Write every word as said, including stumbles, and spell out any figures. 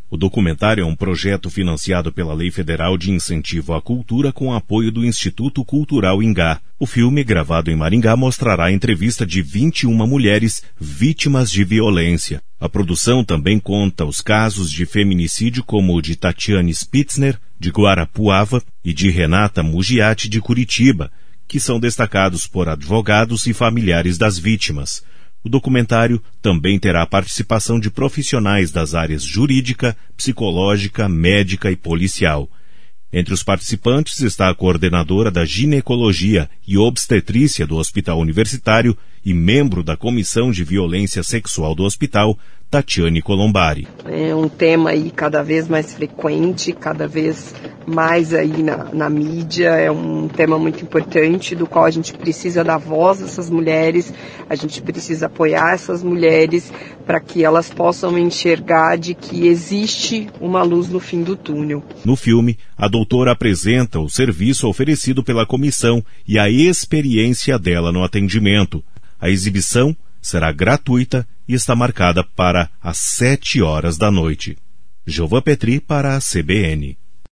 O documentário é um projeto financiado pela Lei Federal de Incentivo à Cultura com apoio do Instituto Cultural Ingá. O filme, gravado em Maringá, mostrará a entrevista de vinte e uma mulheres vítimas de violência. A produção também conta os casos de feminicídio como o de Tatiane Spitzner, de Guarapuava, e de Renata Mugiati, de Curitiba, que são destacados por advogados e familiares das vítimas. O documentário também terá a participação de profissionais das áreas jurídica, psicológica, médica e policial. Entre os participantes está a coordenadora da ginecologia e obstetrícia do Hospital Universitário e membro da Comissão de Violência Sexual do hospital, Tatiane Colombari. É um tema aí cada vez mais frequente, cada vez mais aí na, na mídia, é um tema muito importante do qual a gente precisa dar voz a essas mulheres, a gente precisa apoiar essas mulheres para que elas possam enxergar de que existe uma luz no fim do túnel. No filme, a doutora apresenta o serviço oferecido pela comissão e a experiência dela no atendimento. A exibição será gratuita e está marcada para as sete horas da noite. Jovan Petri para a C B N.